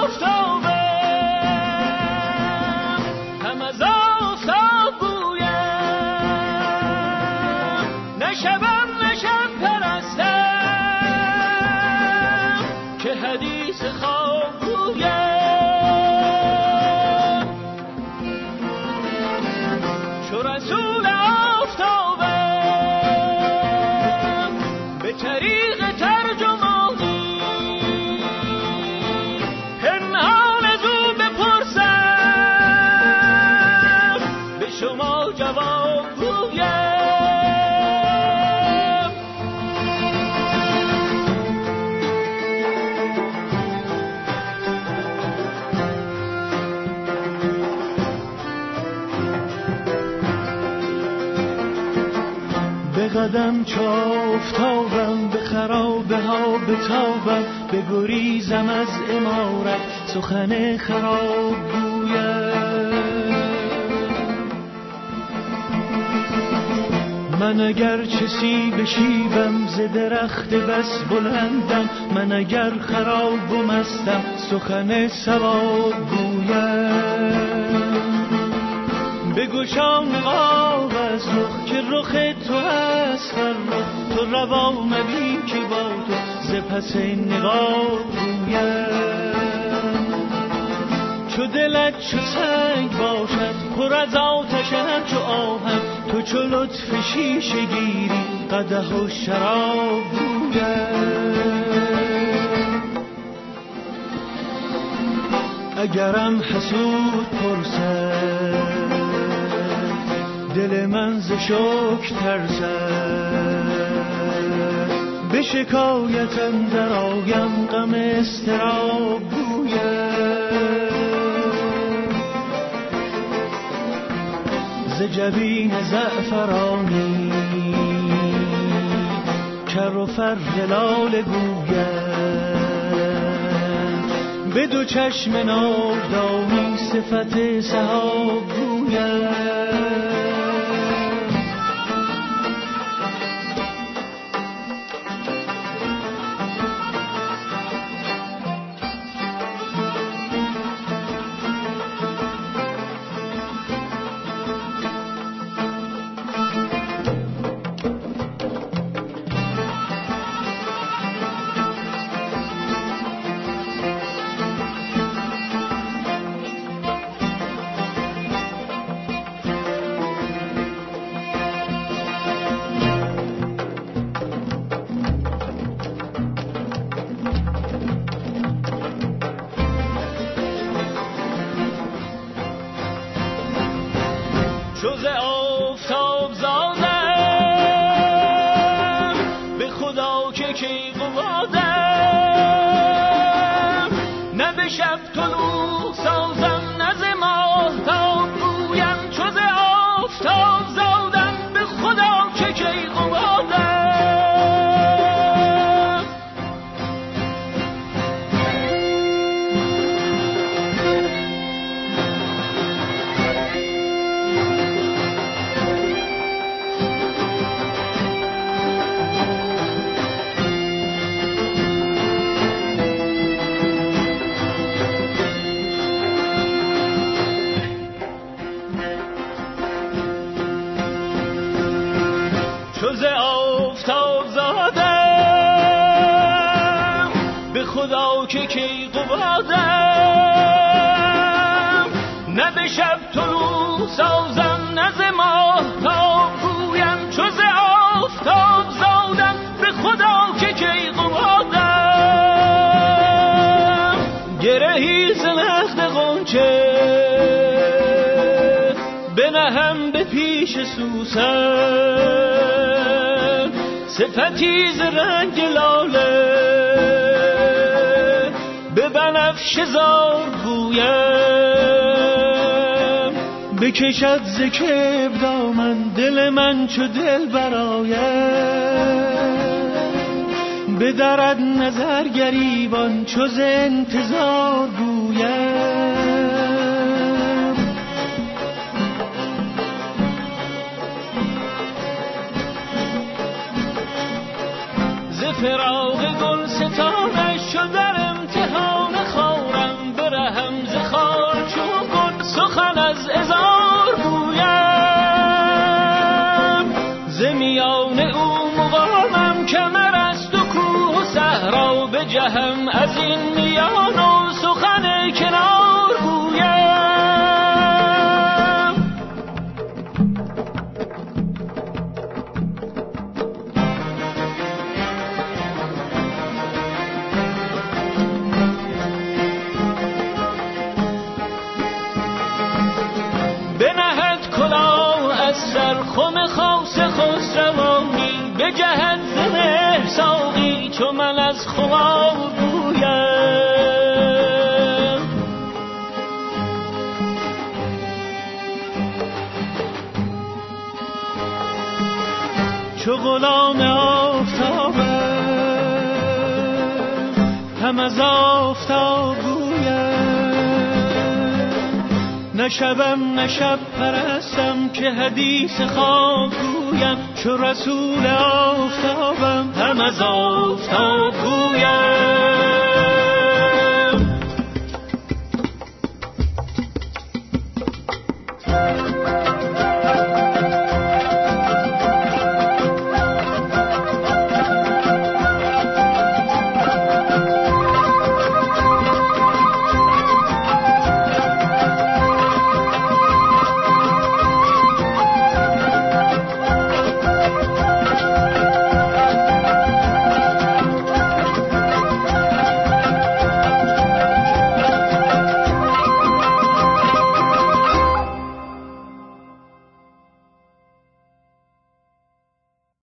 قدم چافتابم، به خرابه ها بتابم، به گریزم از عمارت سخن خراب گویم. من اگر چه سیب شیبم، ز درخت بس بلندم، من اگر خراب و مستم سخن صواب گویم. بگشا نقاب از رخ که رخ تو هست فرخ، تو روا مبین که با تو ز پس نقاب گویم. چو دلت چو سنگ باشد، پر از آتشم چو آهن، تو چو لطف شیشه گیری قدح و شراب گویم. اگرم حسود پرسد، دل من ز شکر ترسد، به شکایت اندر آیم غم اضطراب گویم. ز جبین زعفرانی کر و فر لاله گویم، به دو چشم ناودانی صفت سحاب گویم. جز آفتاب زادم، به خدا که کی قوادم، نه به شب طلوع سازم نه ز ماهتاب گویم. جز آفتاب زادم، به خدا که کی قوادم. جز آفتاب زادم، به خدا که کی قوادم، نه به شب طلوع سازم نه ز ماهتاب گویم. جز آفتاب زادم، به خدا که کی قوادم. گرهی ز نخل غنچه بنهم به پیش سوسن، صفتی ز رنگ لاله به بنفشه زار گویم. بکشد ز کبر دامن دل من چو دل برایم، بدرد نظر گریبان چو ز انتظار گویم. ز فراق گل ستانش چو در امتحان خارم، به بدهم از این میان و سخن کنار گویم. بنهد کلاه از سر خم خاص خسروانی، بجهد ز مهر ساقی چو من از خمار گویم. چو غلام آفتابم هم از آفتاب نه شبم نه شب پرستم که حدیث خواب گویم. چو رسول آفتابم هم از آفتاب گویم.